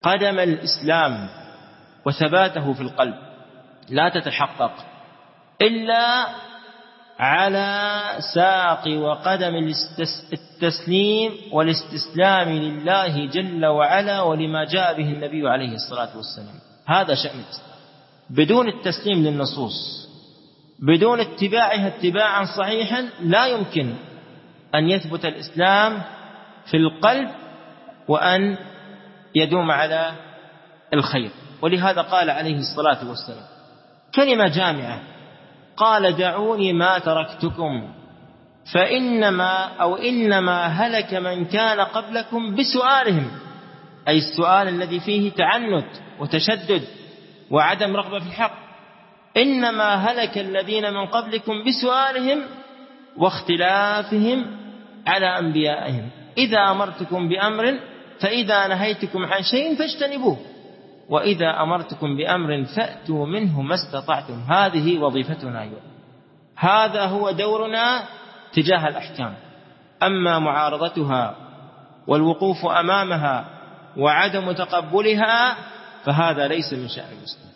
قدم الإسلام وثباته في القلب لا تتحقق إلا على ساق وقدم التسليم والاستسلام لله جل وعلا ولما جاء به النبي عليه الصلاة والسلام. هذا شأن الإسلام. بدون التسليم للنصوص، بدون اتباعها اتباعا صحيحا، لا يمكن أن يثبت الإسلام في القلب وأن يدوم على الخير. ولهذا قال عليه الصلاة والسلام كلمة جامعة، قال: دعوني ما تركتكم إنما هلك من كان قبلكم بسؤالهم، أي السؤال الذي فيه تعنت وتشدد وعدم رغبة في الحق. إنما هلك الذين من قبلكم بسؤالهم واختلافهم على أنبيائهم. إذا أمرتكم بأمر فإذا نهيتكم عن شيء فاجتنبوه، وإذا أمرتكم بأمر فأتوا منه ما استطعتم. هذه وظيفتنا أيضا، هذا هو دورنا تجاه الأحكام. أما معارضتها والوقوف أمامها وعدم تقبلها فهذا ليس من شأن المسلم.